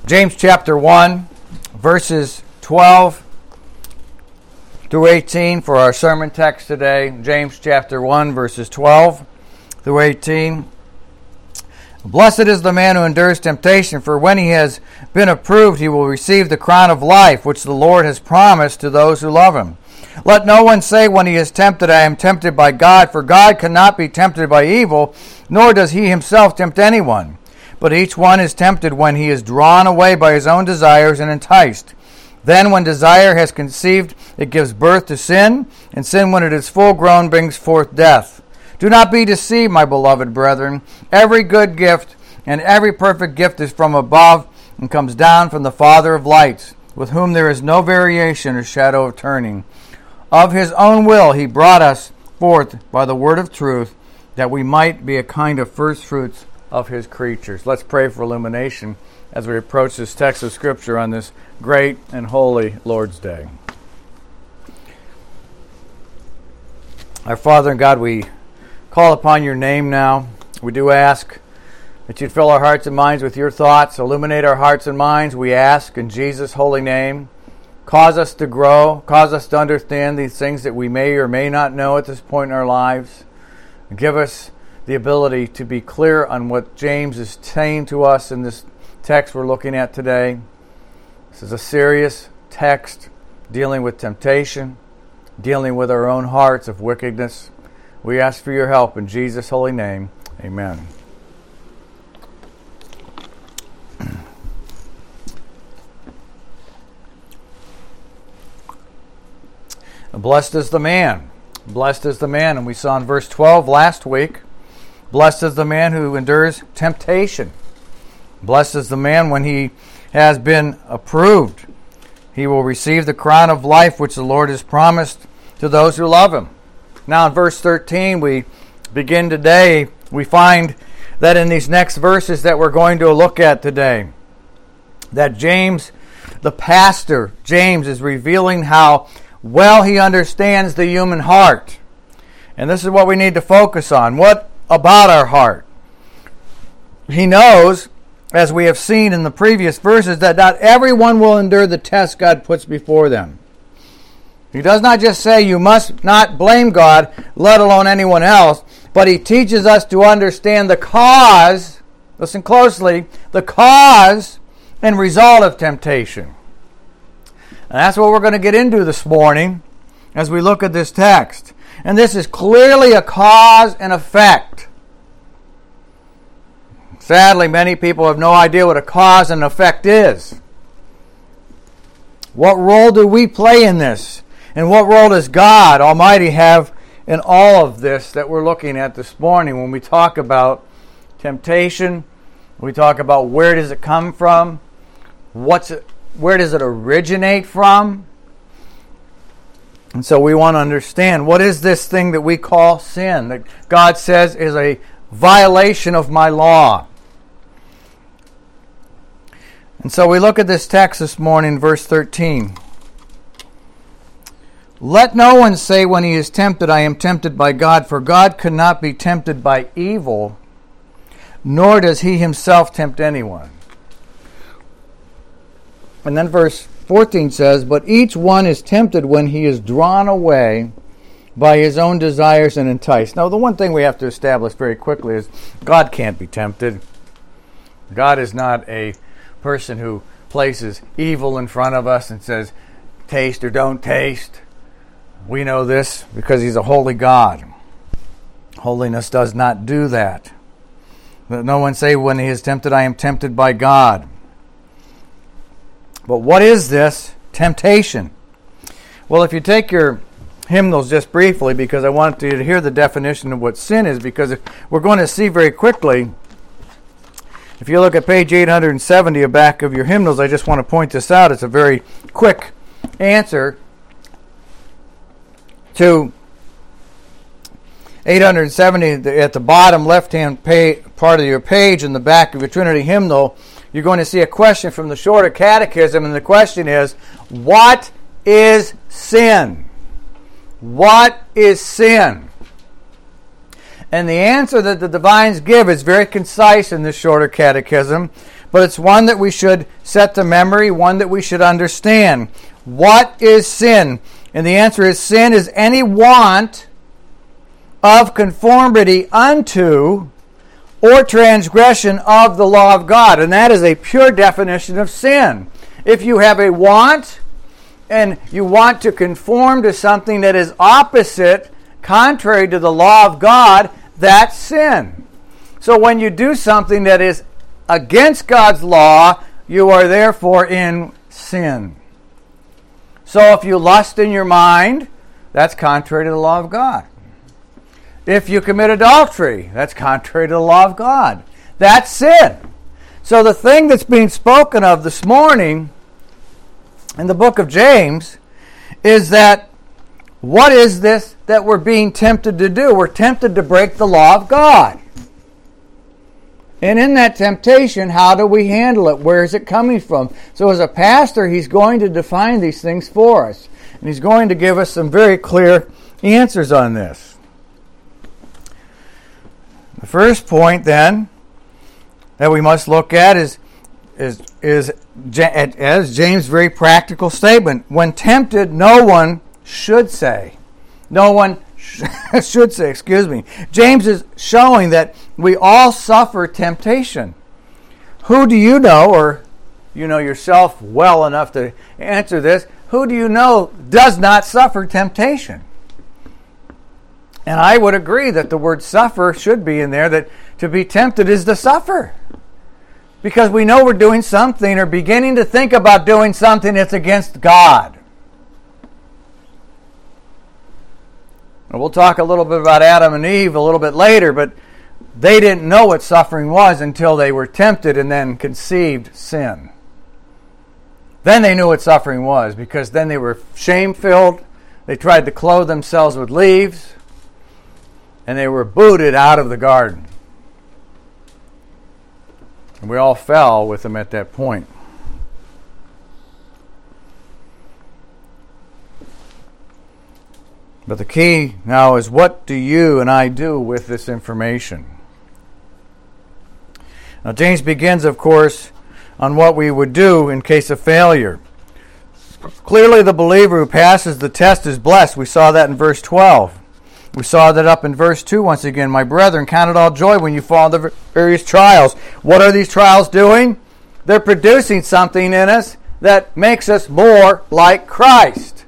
James chapter 1, verses 12 through 18 for our sermon text today. James chapter 1, verses 12 through 18. Blessed is the man who endures temptation, for when he has been approved, he will receive the crown of life, which the Lord has promised to those who love him. Let no one say when he is tempted, I am tempted by God, for God cannot be tempted by evil, nor does he himself tempt anyone. But each one is tempted when he is drawn away by his own desires and enticed. Then when desire has conceived, it gives birth to sin, and sin, when it is full grown, brings forth death. Do not be deceived, my beloved brethren. Every good gift and every perfect gift is from above and comes down from the Father of lights, with whom there is no variation or shadow of turning. Of his own will he brought us forth by the word of truth, that we might be a kind of first fruits of his creatures. Let's pray for illumination as we approach this text of Scripture on this great and holy Lord's Day. Our Father and God, we call upon your name now. We do ask that you'd fill our hearts and minds with your thoughts, illuminate our hearts and minds, we ask in Jesus' holy name. Cause us to grow, cause us to understand these things that we may or may not know at this point in our lives. Give us the ability to be clear on what James is saying to us in this text we're looking at today. This is a serious text dealing with temptation, dealing with our own hearts of wickedness. We ask for your help in Jesus' holy name. Amen. Blessed is the man. Blessed is the man. And we saw in verse 12 last week, blessed is the man who endures temptation. Blessed is the man when he has been approved. He will receive the crown of life which the Lord has promised to those who love him. Now in verse 13 we begin today. We find that in these next verses that we're going to look at today, that James, the pastor, James, is revealing how well he understands the human heart. And this is what we need to focus on. What about our heart? He knows, as we have seen in the previous verses, that not everyone will endure the test God puts before them. He does not just say you must not blame God, let alone anyone else, but he teaches us to understand the cause, listen closely, the cause and result of temptation. And that's what we're going to get into this morning as we look at this text. And this is clearly a cause and effect. Sadly, many people have no idea what a cause and effect is. What role do we play in this? And what role does God Almighty have in all of this that we're looking at this morning? When we talk about temptation, we talk about where does it come from? Where does it originate from? And so we want to understand, what is this thing that we call sin, that God says is a violation of my law? And so we look at this text this morning, verse 13. Let no one say when he is tempted, I am tempted by God, for God could not be tempted by evil, nor does he himself tempt anyone. And then verse 14 says, but each one is tempted when he is drawn away by his own desires and enticed. Now, the one thing we have to establish very quickly is God can't be tempted. God is not a person who places evil in front of us and says, taste or don't taste. We know this because he's a holy God. Holiness does not do that. Let no one say when he is tempted, I am tempted by God. But what is this temptation? Well, if you take your hymnals just briefly, because I want you to hear the definition of what sin is, because we're going to see very quickly, if you look at page 870 back of your hymnals, I just want to point this out. It's a very quick answer to 870 at the bottom left-hand part of your page in the back of your Trinity hymnal. You're going to see a question from the Shorter Catechism, and the question is, what is sin? What is sin? And the answer that the divines give is very concise in this Shorter Catechism, but it's one that we should set to memory, one that we should understand. What is sin? And the answer is, sin is any want of conformity unto or transgression of the law of God. And that is a pure definition of sin. If you have a want and you want to conform to something that is opposite, contrary to the law of God, that's sin. So when you do something that is against God's law, you are therefore in sin. So if you lust in your mind, that's contrary to the law of God. If you commit adultery, that's contrary to the law of God. That's sin. So the thing that's being spoken of this morning in the book of James is that what is this that we're being tempted to do? We're tempted to break the law of God. And in that temptation, how do we handle it? Where is it coming from? So as a pastor, he's going to define these things for us. And he's going to give us some very clear answers on this. The first point, then, that we must look at is as James' very practical statement. When tempted, no one should say. No one should say, excuse me. James is showing that we all suffer temptation. Who do you know, or you know yourself well enough to answer this, who do you know does not suffer temptation? And I would agree that the word suffer should be in there, that to be tempted is to suffer. Because we know we're doing something or beginning to think about doing something that's against God. And we'll talk a little bit about Adam and Eve a little bit later, but they didn't know what suffering was until they were tempted and then conceived sin. Then they knew what suffering was, because then they were shame-filled. They tried to clothe themselves with leaves, and they were booted out of the garden. And we all fell with them at that point. But the key now is, what do you and I do with this information? Now, James begins, of course, on what we would do in case of failure. Clearly, the believer who passes the test is blessed. We saw that in verse 12. We saw that up in verse 2 once again. My brethren, count it all joy when you fall into various trials. What are these trials doing? They're producing something in us that makes us more like Christ.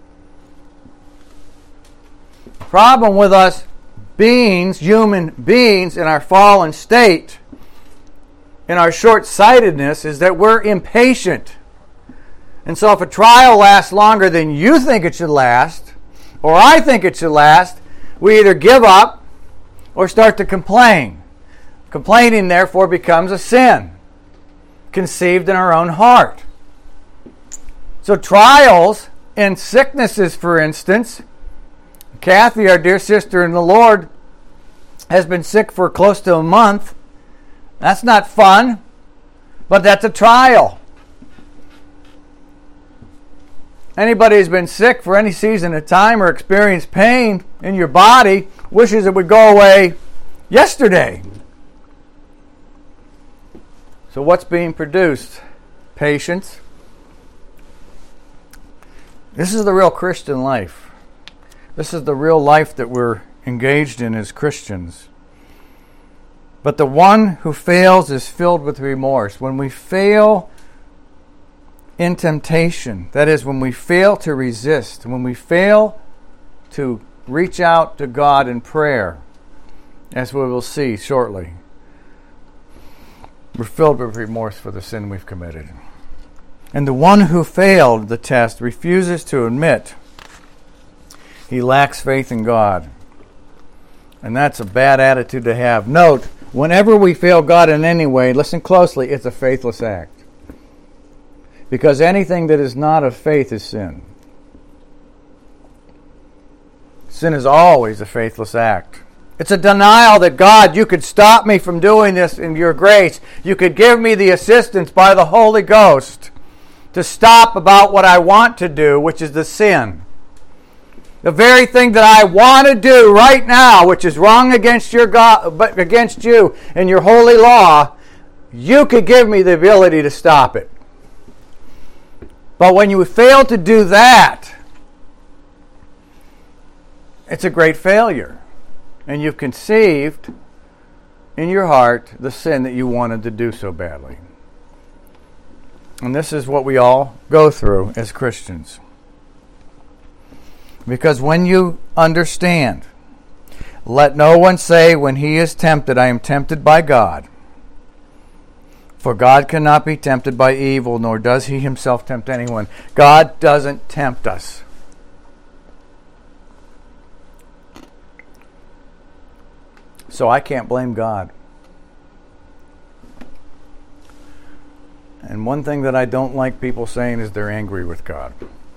The problem with us beings, human beings, in our fallen state, in our short-sightedness, is that we're impatient. And so if a trial lasts longer than you think it should last, or I think it should last, we either give up or start to complain. Complaining, therefore, becomes a sin conceived in our own heart. So trials and sicknesses, for instance, Kathy, our dear sister in the Lord, has been sick for close to a month. That's not fun, but that's a trial. Anybody who's been sick for any season of time or experienced pain in your body wishes it would go away yesterday. So what's being produced? Patience. This is the real Christian life. This is the real life that we're engaged in as Christians. But the one who fails is filled with remorse. When we fail in temptation, that is, when we fail to resist, when we fail to reach out to God in prayer, as we will see shortly, we're filled with remorse for the sin we've committed. And the one who failed the test refuses to admit he lacks faith in God. And that's a bad attitude to have. Note, whenever we fail God in any way, listen closely, it's a faithless act. Because anything that is not of faith is sin. Sin is always a faithless act. It's a denial that, God, you could stop me from doing this in your grace. You could give me the assistance by the Holy Ghost to stop about what I want to do, which is the sin. The very thing that I want to do right now, which is wrong against your God, but against you and your holy law, you could give me the ability to stop it. But when you fail to do that, it's a great failure. And you've conceived in your heart the sin that you wanted to do so badly. And this is what we all go through as Christians. Because when you understand, let no one say when he is tempted, I am tempted by God. For God cannot be tempted by evil, nor does he himself tempt anyone. God doesn't tempt us. So I can't blame God. And one thing that I don't like people saying is they're angry with God.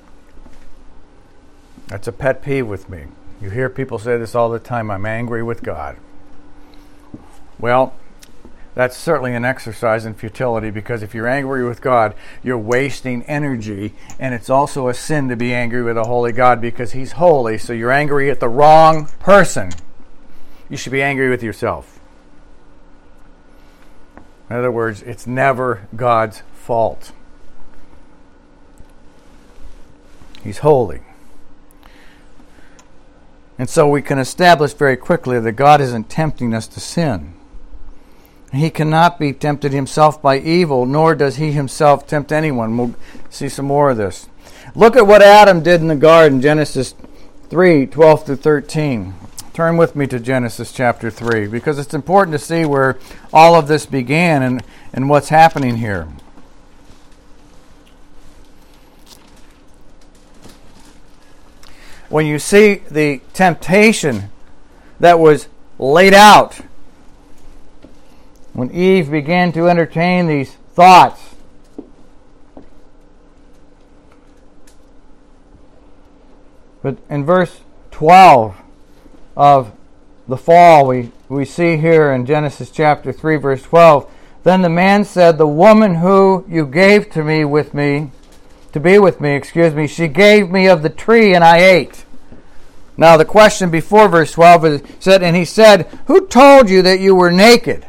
That's a pet peeve with me. You hear people say this all the time, I'm angry with God. Well, that's certainly an exercise in futility, because if you're angry with God, you're wasting energy, and it's also a sin to be angry with a holy God because he's holy, so you're angry at the wrong person. You should be angry with yourself. In other words, it's never God's fault. He's holy. And so we can establish very quickly that God isn't tempting us to sin. He cannot be tempted himself by evil, nor does he himself tempt anyone. We'll see some more of this. Look at what Adam did in the garden, Genesis 3:12 through 13. Turn with me to Genesis chapter 3, because it's important to see where all of this began and what's happening here. When you see the temptation that was laid out, when Eve began to entertain these thoughts, but in verse 12 of the fall, we see here in Genesis chapter 3, verse 12, then the man said, the woman who you gave to be with me, she gave me of the tree and I ate. Now the question before verse 12 is said, and he said, who told you that you were naked?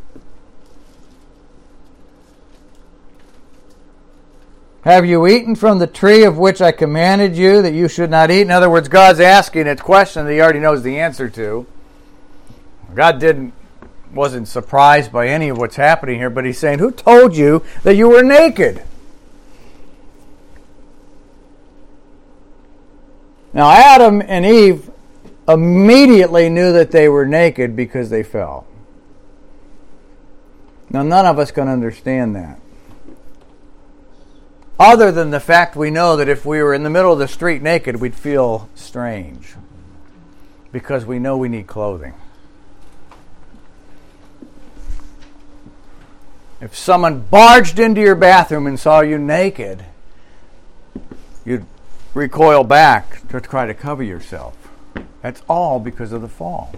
Have you eaten from the tree of which I commanded you that you should not eat? In other words, God's asking a question that he already knows the answer to. God wasn't surprised by any of what's happening here, but he's saying, who told you that you were naked? Now Adam and Eve immediately knew that they were naked because they fell. Now none of us can understand that. Other than the fact we know that if we were in the middle of the street naked, we'd feel strange. Because we know we need clothing. If someone barged into your bathroom and saw you naked, you'd recoil back to try to cover yourself. That's all because of the fall.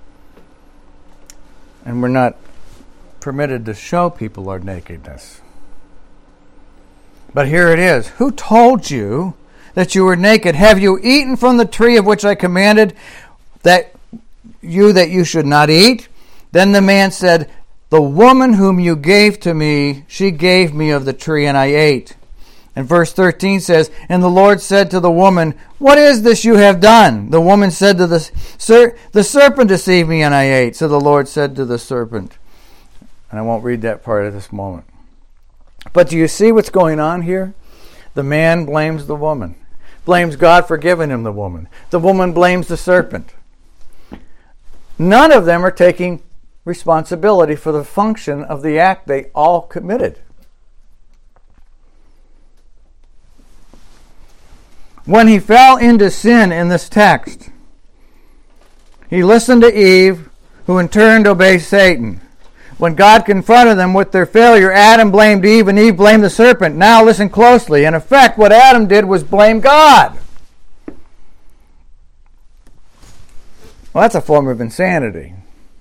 And we're not permitted to show people our nakedness. But here it is. Who told you that you were naked? Have you eaten from the tree of which I commanded that you should not eat? Then the man said, the woman whom you gave to me, she gave me of the tree and I ate. And verse 13 says, and the Lord said to the woman, what is this you have done? The woman said to the serpent deceived me and I ate. So the Lord said to the serpent, and I won't read that part at this moment. But do you see what's going on here? The man blames the woman. Blames God for giving him the woman. The woman blames the serpent. None of them are taking responsibility for the function of the act they all committed. When he fell into sin in this text, he listened to Eve, who in turn obeyed Satan. When God confronted them with their failure, Adam blamed Eve and Eve blamed the serpent. Now listen closely. In effect, what Adam did was blame God. Well, that's a form of insanity.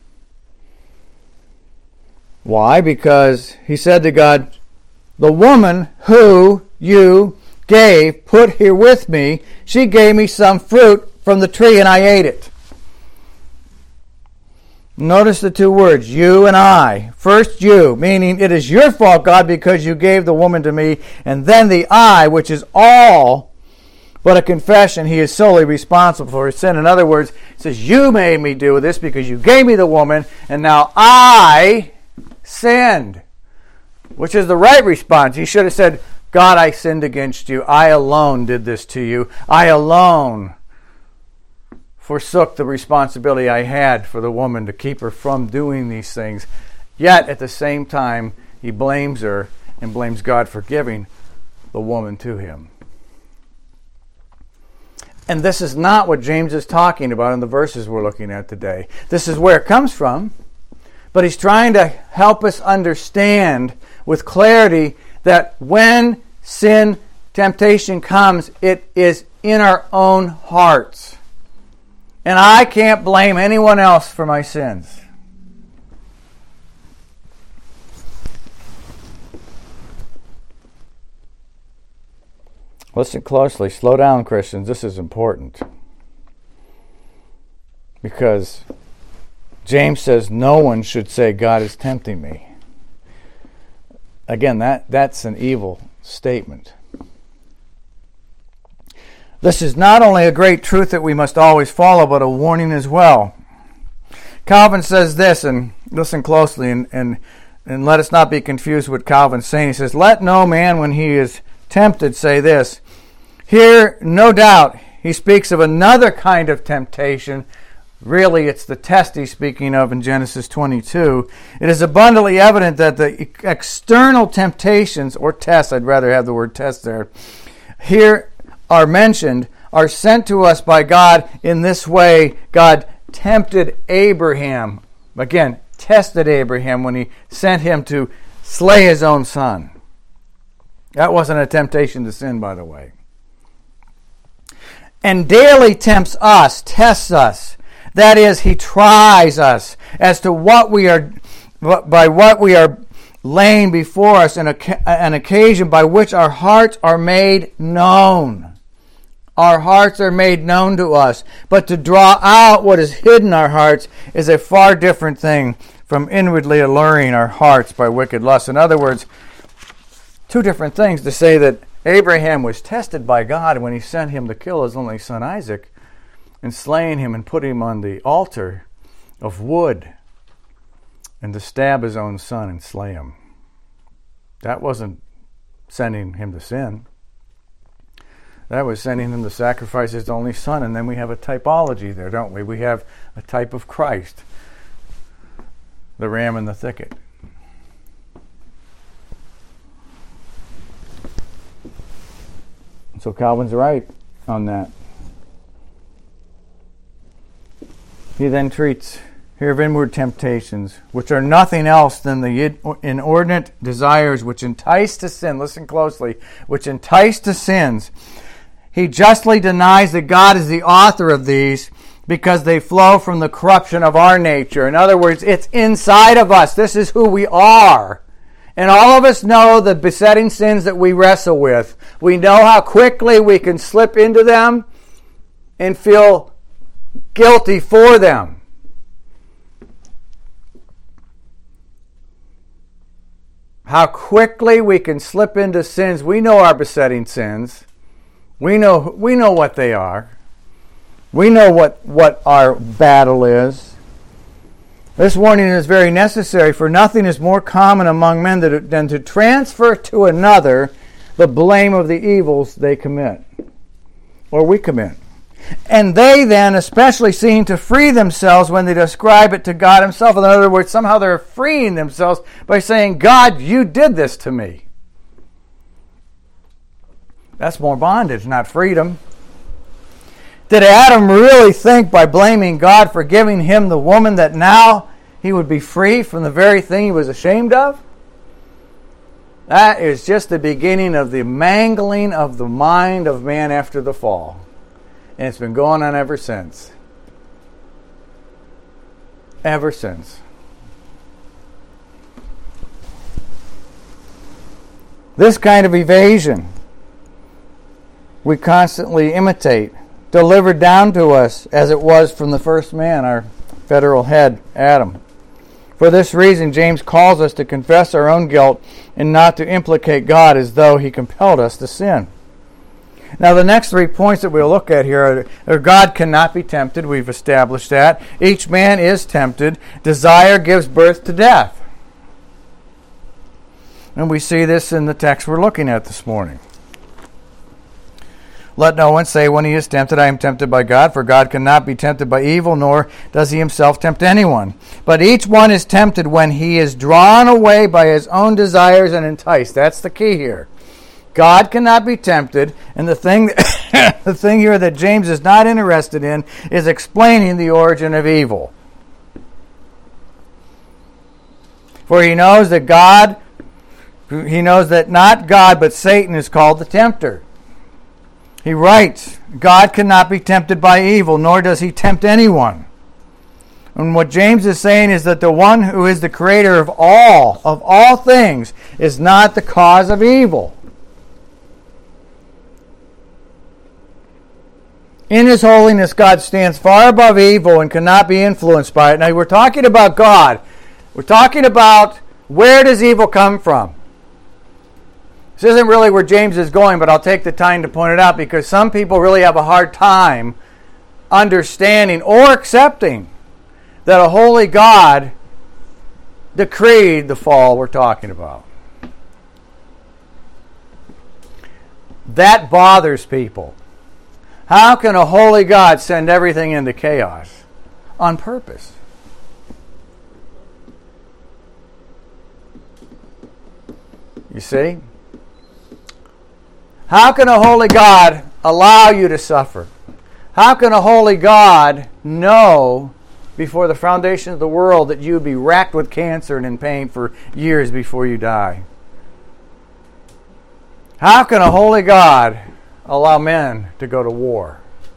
Why? Because he said to God, the woman who you put here with me, she gave me some fruit from the tree and I ate it. Notice the two words, you and I. First you, meaning it is your fault, God, because you gave the woman to me. And then the I, which is all but a confession. He is solely responsible for his sin. In other words, it says, you made me do this because you gave me the woman, and now I sinned. Which is the right response. He should have said, God, I sinned against you. I alone did this to you. I alone forsook the responsibility I had for the woman to keep her from doing these things. Yet, at the same time, he blames her and blames God for giving the woman to him. And this is not what James is talking about in the verses we're looking at today. This is where it comes from, but he's trying to help us understand with clarity that when sin, temptation comes, it is in our own hearts. And I can't blame anyone else for my sins. Listen closely. Slow down, Christians. This is important. Because James says no one should say God is tempting me. Again, that's an evil statement. This is not only a great truth that we must always follow, but a warning as well. Calvin says this, and listen closely, and let us not be confused with Calvin's saying. He says, let no man, when he is tempted, say this. Here, no doubt, he speaks of another kind of temptation. Really, it's the test he's speaking of in Genesis 22. It is abundantly evident that the external temptations, or tests, I'd rather have the word test there, here are mentioned, are sent to us by God in this way. God tempted Abraham. Again, tested Abraham when he sent him to slay his own son. That wasn't a temptation to sin, by the way. And daily tempts us, tests us. That is, he tries us as to what we are, by what we are laying before us, an occasion by which our hearts are made known. Our hearts are made known to us. But to draw out what is hidden in our hearts is a far different thing from inwardly alluring our hearts by wicked lust. In other words, two different things to say that Abraham was tested by God when he sent him to kill his only son Isaac and slaying him and put him on the altar of wood and to stab his own son and slay him. That wasn't sending him to sin. That was sending him to sacrifice his only son. And then we have a typology there, don't we? We have a type of Christ, the ram in the thicket. So Calvin's right on that. He then treats here of inward temptations, which are nothing else than the inordinate desires which entice to sin. Listen closely. Which entice to sins. He justly denies that God is the author of these because they flow from the corruption of our nature. In other words, it's inside of us. This is who we are. And all of us know the besetting sins that we wrestle with. We know how quickly we can slip into them and feel guilty for them. How quickly we can slip into sins. We know our besetting sins. We know what they are. We know what our battle is. This warning is very necessary, for nothing is more common among men than to transfer to another the blame of the evils they commit, or we commit. And they then especially seem to free themselves when they describe it to God himself. In other words, somehow they're freeing themselves by saying, God, you did this to me. That's more bondage, not freedom. Did Adam really think by blaming God for giving him the woman that now he would be free from the very thing he was ashamed of? That is just the beginning of the mangling of the mind of man after the fall. And it's been going on ever since. Ever since. This kind of evasion we constantly imitate, delivered down to us as it was from the first man, our federal head, Adam. For this reason, James calls us to confess our own guilt and not to implicate God as though he compelled us to sin. Now, the next 3 points that we'll look at here are God cannot be tempted. We've established that. Each man is tempted. Desire gives birth to death. And we see this in the text we're looking at this morning. Let no one say when he is tempted, I am tempted by God, for God cannot be tempted by evil, nor does he himself tempt anyone. But each one is tempted when he is drawn away by his own desires and enticed. That's the key here. God cannot be tempted, and the thing here that James is not interested in is explaining the origin of evil. For he knows that not God but Satan is called the tempter. He writes, God cannot be tempted by evil, nor does he tempt anyone. And what James is saying is that the one who is the creator of all things, is not the cause of evil. In his holiness, God stands far above evil and cannot be influenced by it. Now, we're talking about God. We're talking about where does evil come from? This isn't really where James is going, but I'll take the time to point it out because some people really have a hard time understanding or accepting that a holy God decreed the fall we're talking about. That bothers people. How can a holy God send everything into chaos on purpose? You see? How can a holy God allow you to suffer? How can a holy God know before the foundation of the world that you would be racked with cancer and in pain for years before you die? How can a holy God allow men to go to war?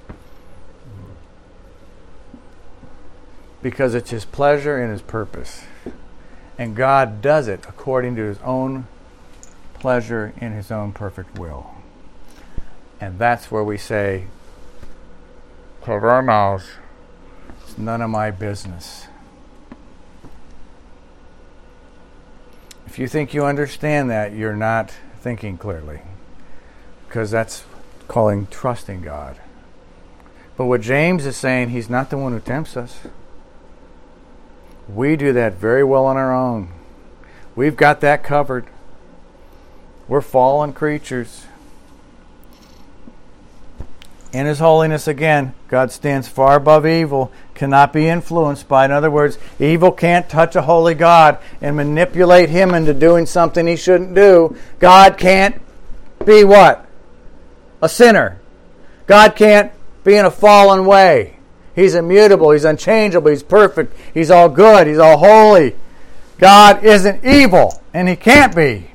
Because it's his pleasure and his purpose. And God does it according to his own pleasure and his own perfect will. And that's where we say, cover our mouths. It's none of my business. If you think you understand that, you're not thinking clearly. Because that's calling trusting God. But what James is saying, he's not the one who tempts us. We do that very well on our own. We've got that covered. We're fallen creatures. In his holiness, again, God stands far above evil, cannot be influenced by. In other words, evil can't touch a holy God and manipulate him into doing something he shouldn't do. God can't be what? A sinner. God can't be in a fallen way. He's immutable, he's unchangeable, he's perfect, he's all good, he's all holy. God isn't evil, and he can't be.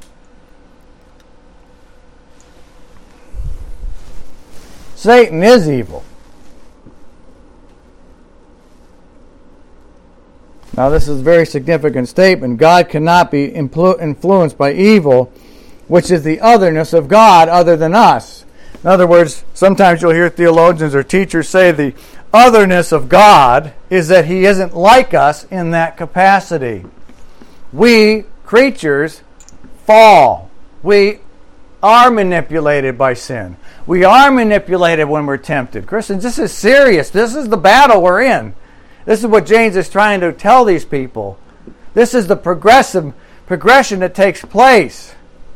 Satan is evil. Now, this is a very significant statement. God cannot be influenced by evil, which is the otherness of God other than us. In other words, sometimes you'll hear theologians or teachers say the otherness of God is that he isn't like us in that capacity. We, creatures, fall. We are manipulated by sin. We are manipulated when we're tempted. Christians, this is serious. This is the battle we're in. This is what James is trying to tell these people. This is the progression that takes place.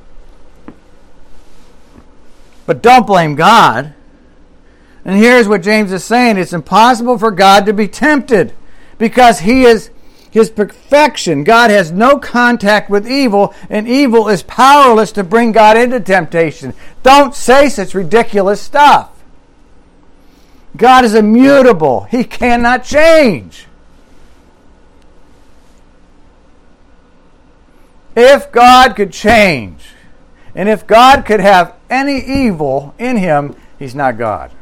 But don't blame God. And here's what James is saying. It's impossible for God to be tempted because he is his perfection. God has no contact with evil, and evil is powerless to bring God into temptation. Don't say such ridiculous stuff. God is immutable. He cannot change. If God could change, and if God could have any evil in him, he's not God.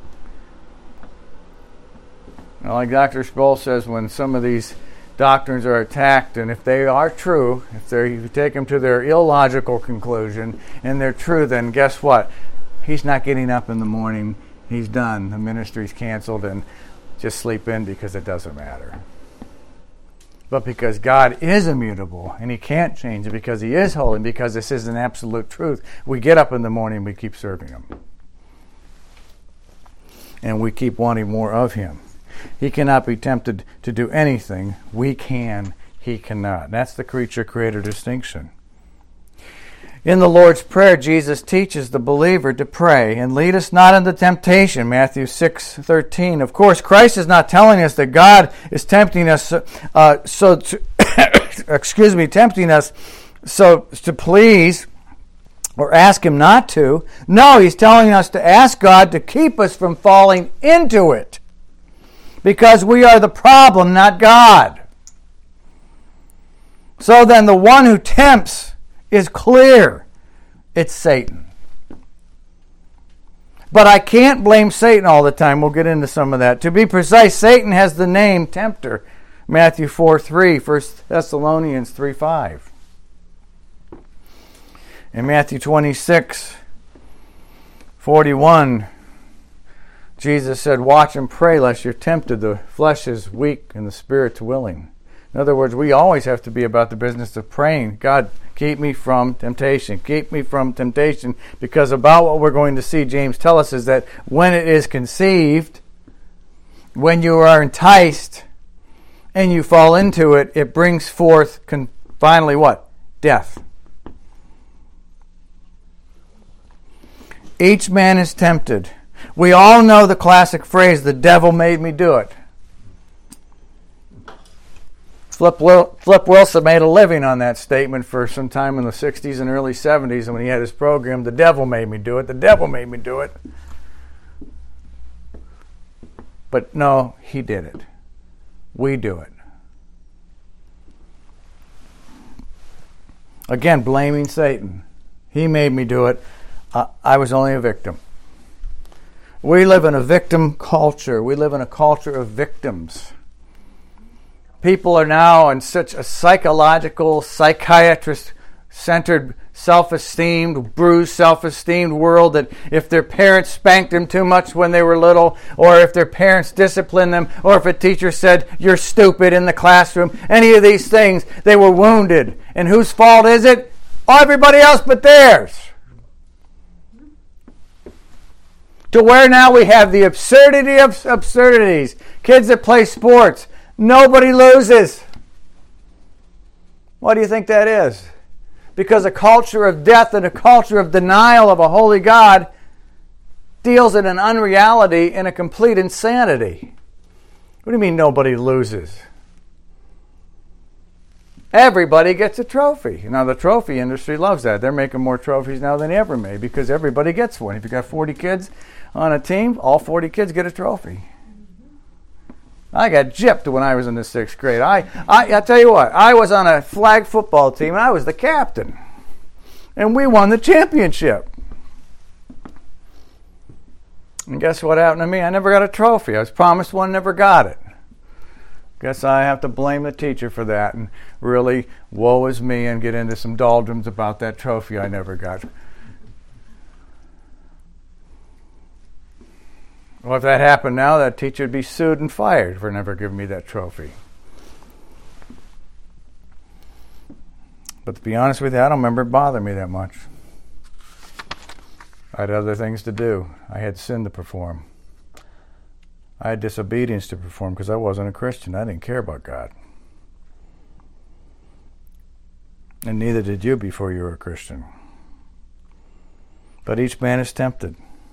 Now, like Dr. Sproul says, when some of these doctrines are attacked, and if they are true, if you take them to their illogical conclusion, and they're true, then guess what? He's not getting up in the morning. He's done. The ministry's canceled, and just sleep in because it doesn't matter. But because God is immutable and He can't change it, because He is holy, because this is an absolute truth, we get up in the morning and we keep serving Him. And we keep wanting more of Him. He cannot be tempted to do anything. We can. He cannot. That's the creature-creator distinction. In the Lord's Prayer, Jesus teaches the believer to pray, and lead us not into temptation, Matthew 6:13. Of course, Christ is not telling us that God is tempting us tempting us so to please or ask Him not to. No, He's telling us to ask God to keep us from falling into it, because we are the problem, not God. So then the one who tempts is clear. It's Satan. But I can't blame Satan all the time. We'll get into some of that. To be precise, Satan has the name tempter. Matthew 4:3, 1 Thessalonians 3:5. In Matthew 26:41, Jesus said, watch and pray lest you're tempted. The flesh is weak and the spirit's willing. In other words, we always have to be about the business of praying. God, keep me from temptation. Keep me from temptation. Because about what we're going to see, James tells us, is that when it is conceived, when you are enticed, and you fall into it, it brings forth finally what? Death. Each man is tempted. We all know the classic phrase, the devil made me do it. Flip Wilson made a living on that statement for some time in the 60s and early 70s, and when he had his program, the devil made me do it, the devil made me do it. But no, he did it. We do it. Again, blaming Satan. He made me do it. I was only a victim. We live in a victim culture. We live in a culture of victims. People are now in such a psychological, psychiatrist-centered, self-esteemed, bruised self-esteemed world that if their parents spanked them too much when they were little, or if their parents disciplined them, or if a teacher said, you're stupid in the classroom, any of these things, they were wounded. And whose fault is it? Everybody else but theirs. To where now we have the absurdity of absurdities. Kids that play sports, nobody loses. Why do you think that is? Because a culture of death and a culture of denial of a holy God deals in an unreality and a complete insanity. What do you mean nobody loses? Everybody gets a trophy. Now the trophy industry loves that. They're making more trophies now than they ever made because everybody gets one. If you've got 40 kids on a team, all 40 kids get a trophy. I got gypped when I was in the 6th grade. I tell you what, I was on a flag football team and I was the captain. And we won the championship. And guess what happened to me? I never got a trophy. I was promised one, never got it. Guess I have to blame the teacher for that and really woe is me and get into some doldrums about that trophy I never got. Well, if that happened now, that teacher would be sued and fired for never giving me that trophy. But to be honest with you, I don't remember it bothering me that much. I had other things to do. I had sin to perform. I had disobedience to perform because I wasn't a Christian. I didn't care about God. And neither did you before you were a Christian. But each man is tempted.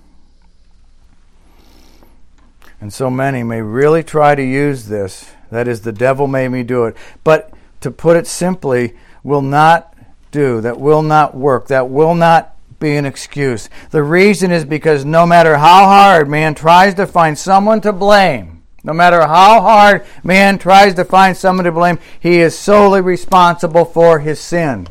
And so many may really try to use this. That is, the devil made me do it. But to put it simply, will not do. That will not work. That will not be an excuse. The reason is because no matter how hard man tries to find someone to blame, no matter how hard man tries to find someone to blame, he is solely responsible for his sin.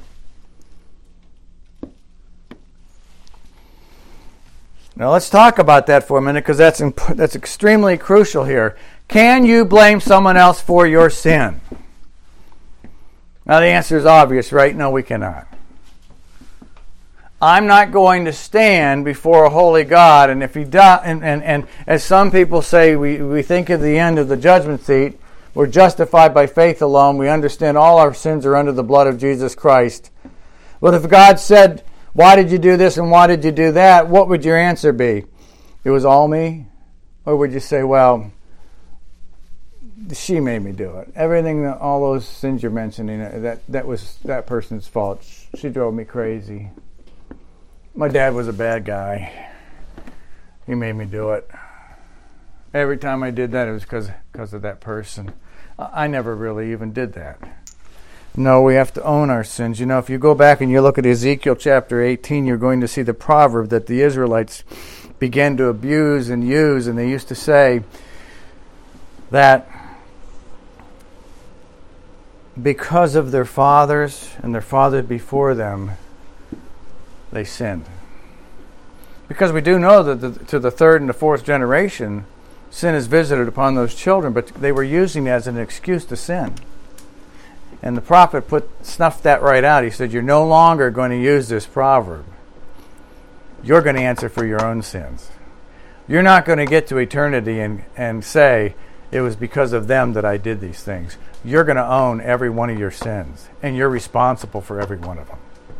Now let's talk about that for a minute because that's extremely crucial here. Can you blame someone else for your sin? Now the answer is obvious, right? No, we cannot. I'm not going to stand before a holy God. And if he does, and as some people say, we think of the end of the judgment seat. We're justified by faith alone. We understand all our sins are under the blood of Jesus Christ. But if God said, why did you do this and why did you do that? What would your answer be? It was all me? Or would you say, well, she made me do it. Everything, all those sins you're mentioning, that was that person's fault. She drove me crazy. My dad was a bad guy. He made me do it. Every time I did that, it was because of that person. I never really even did that. No, we have to own our sins. You know, if you go back and you look at Ezekiel chapter 18, you're going to see the proverb that the Israelites began to abuse and use, and they used to say that because of their fathers and their fathers before them, they sinned. Because we do know that to the third and the fourth generation, sin is visited upon those children, but they were using it as an excuse to sin. And the prophet snuffed that right out. He said, you're no longer going to use this proverb. You're going to answer for your own sins. You're not going to get to eternity and say, it was because of them that I did these things. You're going to own every one of your sins, and you're responsible for every one of them.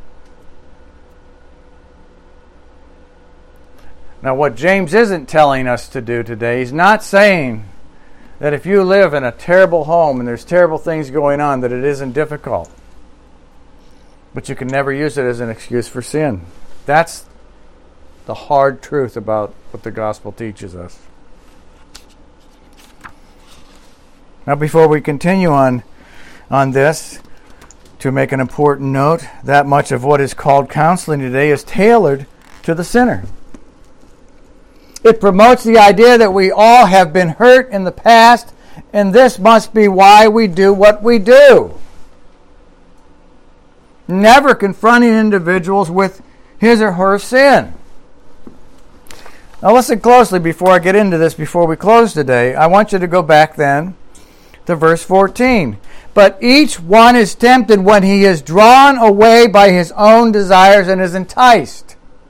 Now, what James isn't telling us to do today, he's not saying that if you live in a terrible home and there's terrible things going on, that it isn't difficult. But you can never use it as an excuse for sin. That's the hard truth about what the gospel teaches us. Now, before we continue on this, to make an important note, that much of what is called counseling today is tailored to the sinner. It promotes the idea that we all have been hurt in the past, and this must be why we do what we do. Never confronting individuals with his or her sin. Now listen closely before I get into this, before we close today. I want you to go back then to verse 14. But each one is tempted when he is drawn away by his own desires and is enticed.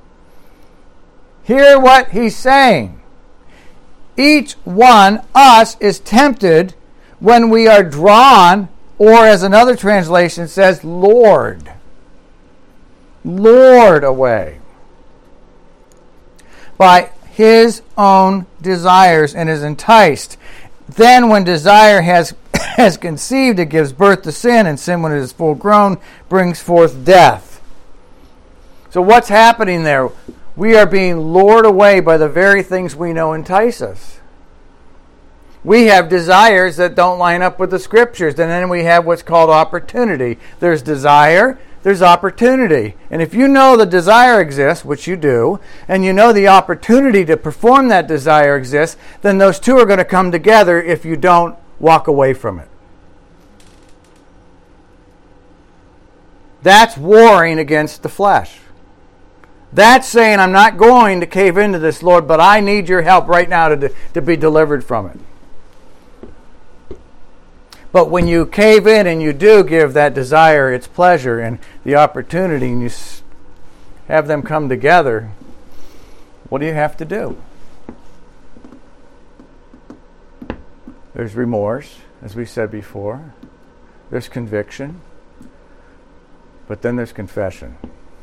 Hear what he's saying. Each one, us, is tempted when we are drawn, or as another translation says, lured away by his own desires and is enticed. Then when desire has conceived, it gives birth to sin, and sin, when it is full grown, brings forth death. So what's happening there? We are being lured away by the very things we know entice us. We have desires that don't line up with the Scriptures, and then we have what's called opportunity. There's desire, there's opportunity. And if you know the desire exists, which you do, and you know the opportunity to perform that desire exists, then those two are going to come together if you don't walk away from it. That's warring against the flesh. That's saying, I'm not going to cave into this, Lord, but I need your help right now to be delivered from it. But when you cave in and you do give that desire its pleasure and the opportunity, and you have them come together, what do you have to do? There's remorse, as we said before. There's conviction. But then there's confession.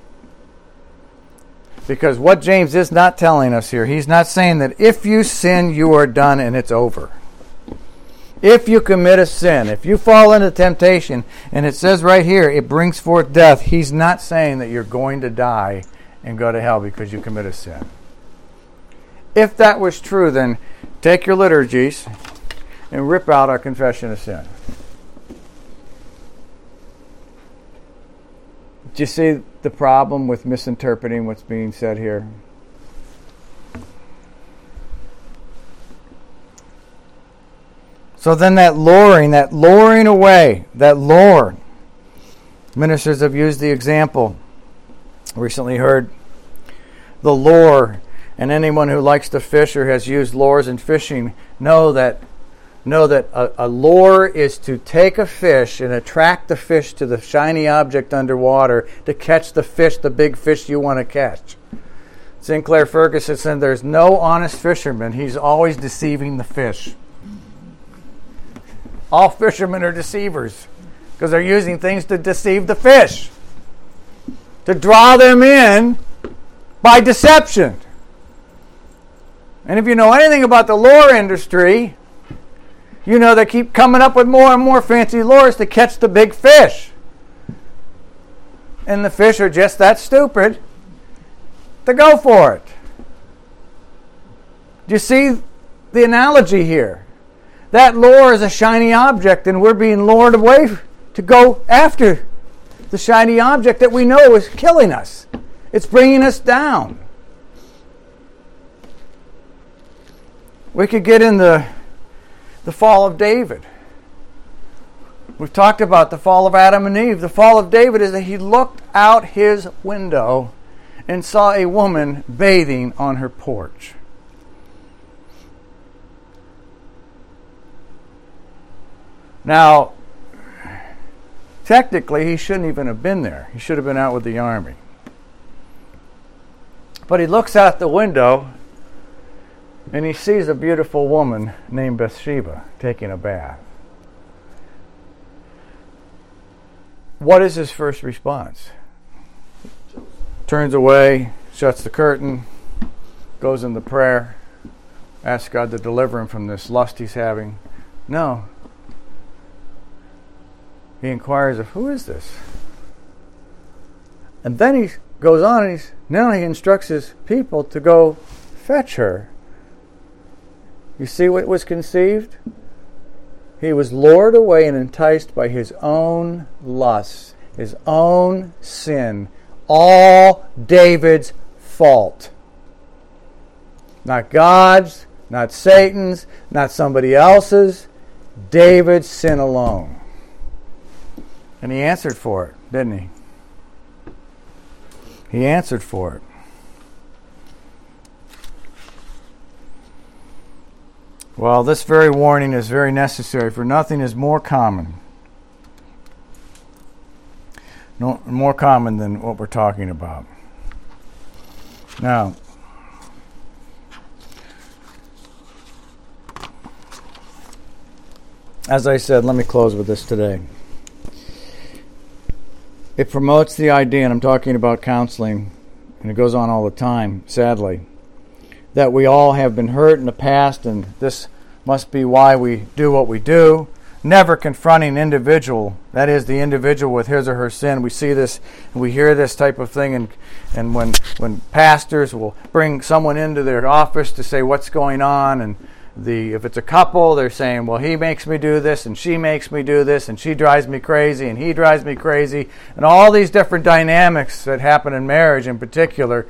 Because what James is not telling us here, he's not saying that if you sin, you are done and it's over. If you commit a sin, if you fall into temptation, and it says right here, it brings forth death, he's not saying that you're going to die and go to hell because you commit a sin. If that was true, then take your liturgies and rip out our confession of sin. Do you see the problem with misinterpreting what's being said here? So then that luring away, that lure. Ministers have used the example. Recently heard the lure, and anyone who likes to fish or has used lures in fishing know that know that a lure is to take a fish and attract the fish to the shiny object underwater to catch the fish, the big fish you want to catch. Sinclair Ferguson said there's no honest fisherman. He's always deceiving the fish. All fishermen are deceivers because they're using things to deceive the fish, to draw them in by deception. And if you know anything about the lure industry, you know they keep coming up with more and more fancy lures to catch the big fish. And the fish are just that stupid to go for it. Do you see the analogy here? That lure is a shiny object, and we're being lured away to go after the shiny object that we know is killing us. It's bringing us down. We could get in the fall of David. We've talked about the fall of Adam and Eve. The fall of David is that he looked out his window and saw a woman bathing on her porch. Now, technically, he shouldn't even have been there. He should have been out with the army. But he looks out the window and he sees a beautiful woman named Bathsheba taking a bath. What is his first response? Turns away, shuts the curtain, goes into prayer, asks God to deliver him from this lust he's having. No. He inquires of who is this? And then he goes on and now he instructs his people to go fetch her. You see what was conceived? He was lured away and enticed by his own lusts, his own sin. All David's fault. Not God's, not Satan's, not somebody else's. David's sin alone. And he answered for it, didn't he? He answered for it. Well, this very warning is very necessary, for nothing is more common. More common than what we're talking about. Now, as I said, let me close with this today. It promotes the idea, and I'm talking about counseling, and it goes on all the time, sadly, that we all have been hurt in the past, and this must be why we do what we do. Never confronting individual, that is, the individual with his or her sin. We see this, and we hear this type of thing, and when pastors will bring someone into their office to say what's going on, and if it's a couple, they're saying, well, he makes me do this, and she makes me do this, and she drives me crazy, and he drives me crazy, and all these different dynamics that happen in marriage in particular.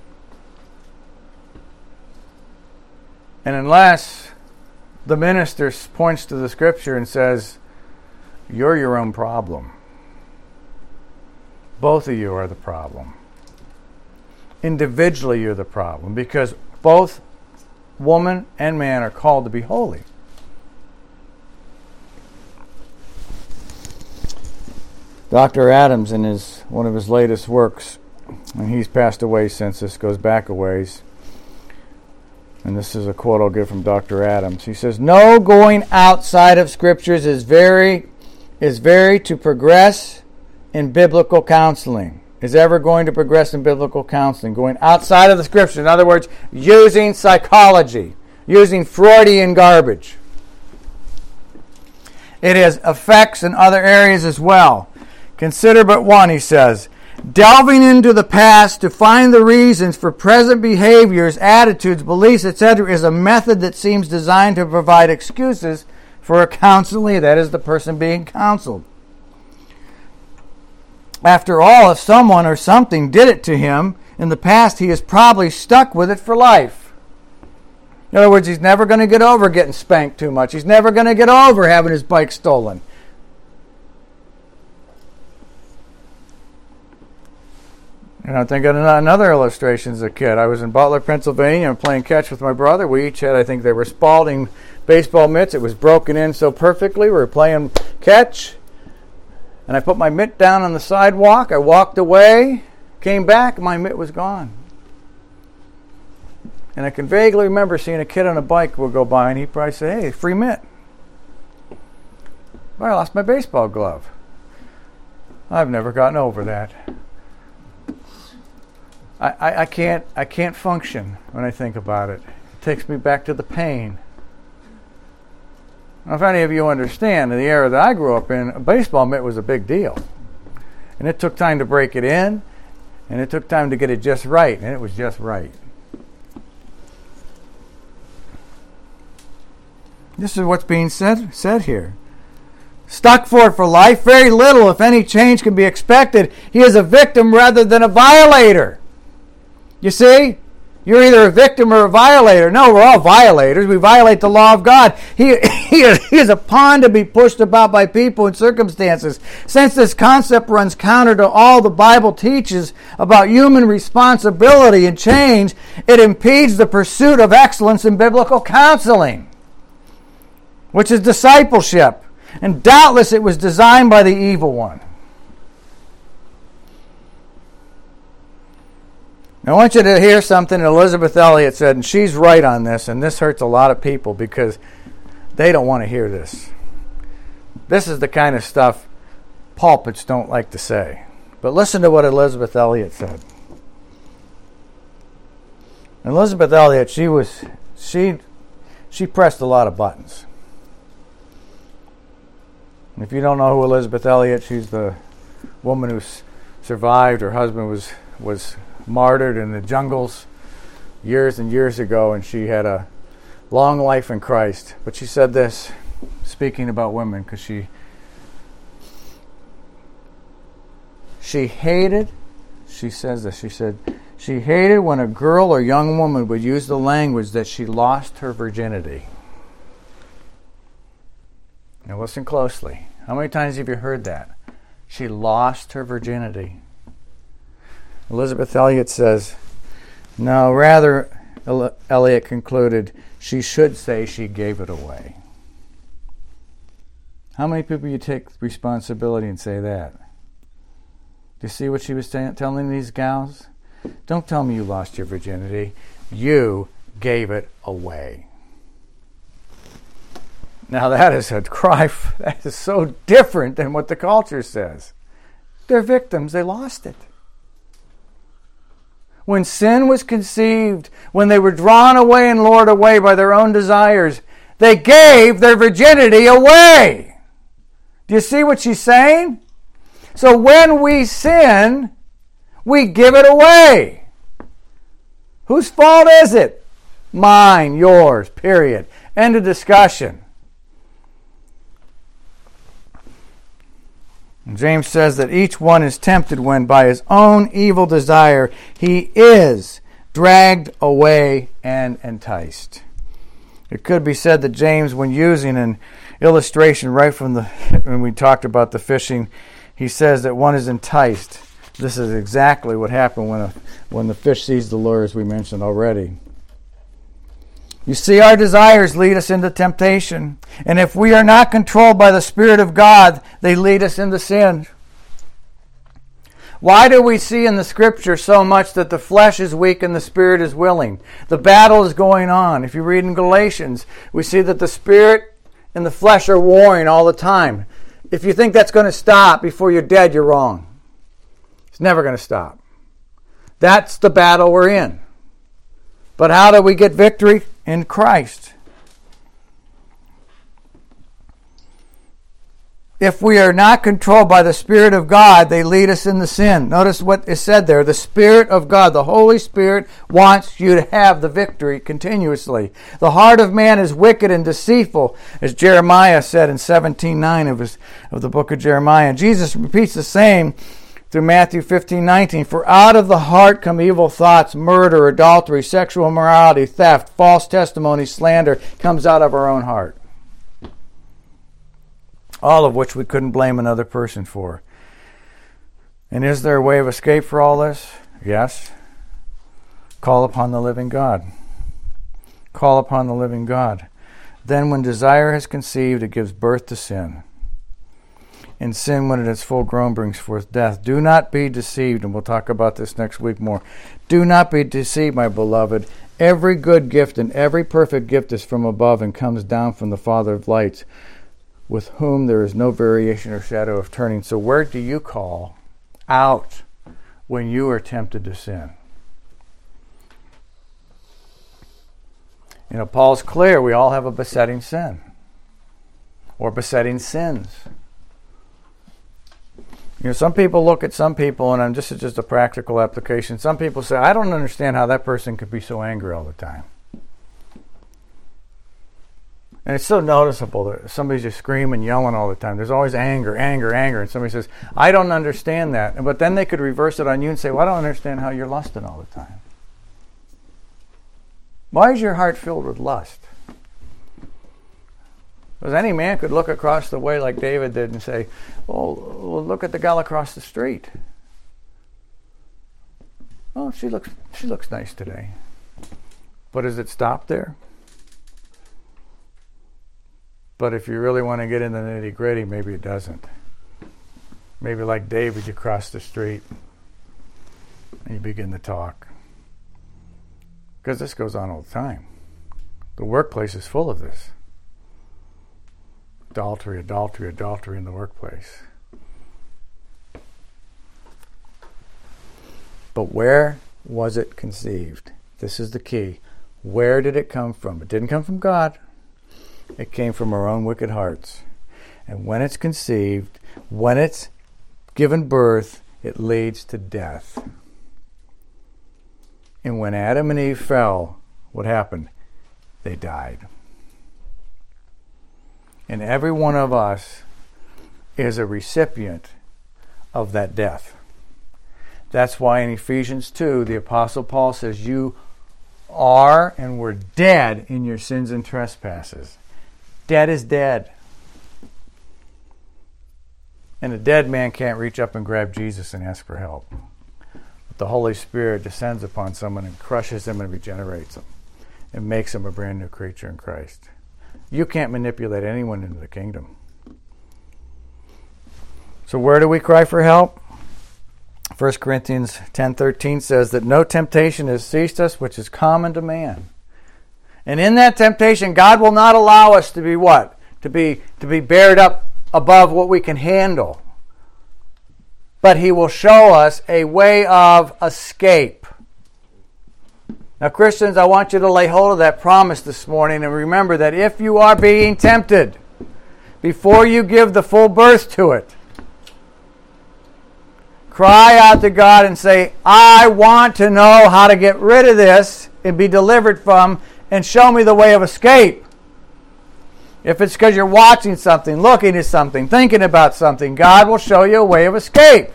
And unless the minister points to the scripture and says, you're your own problem. Both of you are the problem. Individually, you're the problem, because both woman and man are called to be holy. Dr. Adams, in one of his latest works, and he's passed away since this, goes back a ways, and this is a quote I'll give from Dr. Adams. He says, "No going outside of scriptures is very to progress in biblical counseling. Is ever going to progress in biblical counseling. Going outside of the scripture. In other words, using psychology, using Freudian garbage. It has effects in other areas as well. Consider but one," he says. "Delving into the past to find the reasons for present behaviors, attitudes, beliefs, etc. is a method that seems designed to provide excuses for a counselee, that is, the person being counseled. After all, if someone or something did it to him in the past, he is probably stuck with it for life." In other words, he's never going to get over getting spanked too much. He's never going to get over having his bike stolen. And I'm thinking of another illustration as a kid. I was in Butler, Pennsylvania, and playing catch with my brother. We each had, I think they were Spalding baseball mitts. It was broken in so perfectly. We were playing catch. And I put my mitt down on the sidewalk. I walked away, came back, and my mitt was gone. And I can vaguely remember seeing a kid on a bike would go by, and he'd probably say, "Hey, free mitt." But I lost my baseball glove. I've never gotten over that. I can't function when I think about it. It takes me back to the pain. Now, if any of you understand, in the era that I grew up in, a baseball mitt was a big deal. And it took time to break it in, and it took time to get it just right, and it was just right. This is what's being said here. Stuck for it for life, very little, if any, change can be expected. He is a victim rather than a violator. You see? You're either a victim or a violator. No, we're all violators. We violate the law of God. He is a pawn to be pushed about by people and circumstances. Since this concept runs counter to all the Bible teaches about human responsibility and change, it impedes the pursuit of excellence in biblical counseling, which is discipleship. And doubtless it was designed by the evil one. I want you to hear something Elisabeth Elliot said, and she's right on this, and this hurts a lot of people because they don't want to hear this. This is the kind of stuff pulpits don't like to say. But listen to what Elisabeth Elliot said. Elisabeth Elliot, she pressed a lot of buttons. If you don't know who Elisabeth Elliot, she's the woman who survived. Her husband was martyred in the jungles years and years ago, and she had a long life in Christ. But she said this, speaking about women, because she hated, she says this, she said, she hated when a girl or young woman would use the language that she lost her virginity. Now listen closely. How many times have you heard that? She lost her virginity. Elisabeth Elliot says, no, rather, Elliot concluded, she should say she gave it away. How many people you take responsibility and say that? Do you see what she was telling these gals? Don't tell me you lost your virginity. You gave it away. Now that is a cry, that is so different than what the culture says. They're victims, they lost it. When sin was conceived, when they were drawn away and lured away by their own desires, they gave their virginity away. Do you see what she's saying? So when we sin, we give it away. Whose fault is it? Mine, yours, period. End of discussion. James says that each one is tempted when by his own evil desire he is dragged away and enticed. It could be said that James, when using an illustration right from when we talked about the fishing, he says that one is enticed. This is exactly what happened when the fish sees the lure, as we mentioned already. You see, our desires lead us into temptation. And if we are not controlled by the Spirit of God, they lead us into sin. Why do we see in the Scripture so much that the flesh is weak and the Spirit is willing? The battle is going on. If you read in Galatians, we see that the Spirit and the flesh are warring all the time. If you think that's going to stop before you're dead, you're wrong. It's never going to stop. That's the battle we're in. But how do we get victory? In Christ. If we are not controlled by the Spirit of God, they lead us into sin. Notice what is said there. The Spirit of God, the Holy Spirit, wants you to have the victory continuously. The heart of man is wicked and deceitful, as Jeremiah said in 17:9 of the book of Jeremiah. Jesus repeats the same through Matthew 15:19, for out of the heart come evil thoughts, murder, adultery, sexual immorality, theft, false testimony, slander, comes out of our own heart. All of which we couldn't blame another person for. And is there a way of escape for all this? Yes? Call upon the living God. Call upon the living God. Then when desire has conceived, it gives birth to sin. And sin, when it is full grown, brings forth death. Do not be deceived, and we'll talk about this next week more. Do not be deceived, my beloved. Every good gift and every perfect gift is from above and comes down from the Father of lights, with whom there is no variation or shadow of turning. So where do you call out when you are tempted to sin? Paul's clear. We all have a besetting sin or besetting sins. Some people look at some people, and this is just a practical application. Some people say, I don't understand how that person could be so angry all the time. And it's so noticeable that somebody's just screaming, yelling all the time. There's always anger. And somebody says, I don't understand that. But then they could reverse it on you and say, well, I don't understand how you're lusting all the time. Why is your heart filled with lust? Because any man could look across the way like David did and say, well, look at the gal across the street. Oh, she looks nice today. But does it stop there? But if you really want to get into the nitty-gritty, maybe it doesn't. Maybe like David, you cross the street and you begin to talk. Because this goes on all the time. The workplace is full of this. Adultery in the workplace. But where was it conceived? This is the key. Where did it come from? It didn't come from God. It came from our own wicked hearts. And when it's conceived, when it's given birth, it leads to death. And when Adam and Eve fell, what happened? They died. And every one of us is a recipient of that death. That's why in Ephesians 2, the Apostle Paul says, you are and were dead in your sins and trespasses. Dead is dead. And a dead man can't reach up and grab Jesus and ask for help. But the Holy Spirit descends upon someone and crushes them and regenerates them and makes them a brand new creature in Christ. You can't manipulate anyone into the kingdom. So where do we cry for help? 1 Corinthians 10:13 says that no temptation has seized us which is common to man. And in that temptation, God will not allow us to be what? To be bared up above what we can handle. But He will show us a way of escape. Now, Christians, I want you to lay hold of that promise this morning and remember that if you are being tempted, before you give the full birth to it, cry out to God and say, I want to know how to get rid of this and be delivered from, and show me the way of escape. If it's because you're watching something, looking at something, thinking about something, God will show you a way of escape.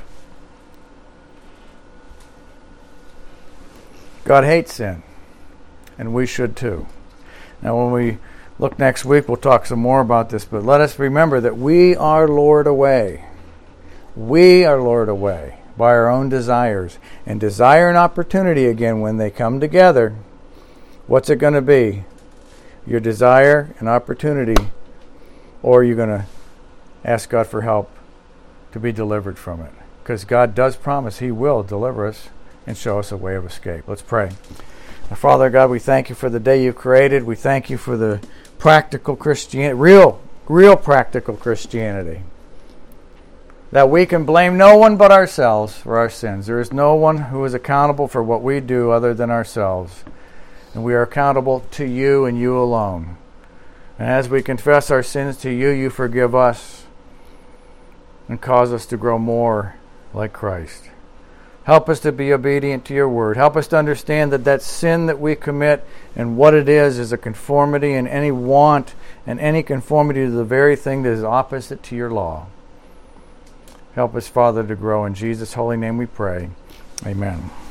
God hates sin, and we should too. Now when we look next week, we'll talk some more about this, but let us remember that we are lured away. We are lured away by our own desires. And desire and opportunity, again, when they come together, what's it going to be? Your desire and opportunity, or you're going to ask God for help to be delivered from it. Because God does promise He will deliver us and show us a way of escape. Let's pray. Our Father God, we thank You for the day You've created. We thank You for the practical Christianity, real practical Christianity. That we can blame no one but ourselves for our sins. There is no one who is accountable for what we do other than ourselves. And we are accountable to You and You alone. And as we confess our sins to You, You forgive us and cause us to grow more like Christ. Help us to be obedient to Your word. Help us to understand that sin that we commit and what it is a conformity and any want and any conformity to the very thing that is opposite to Your law. Help us, Father, to grow. In Jesus' holy name we pray. Amen.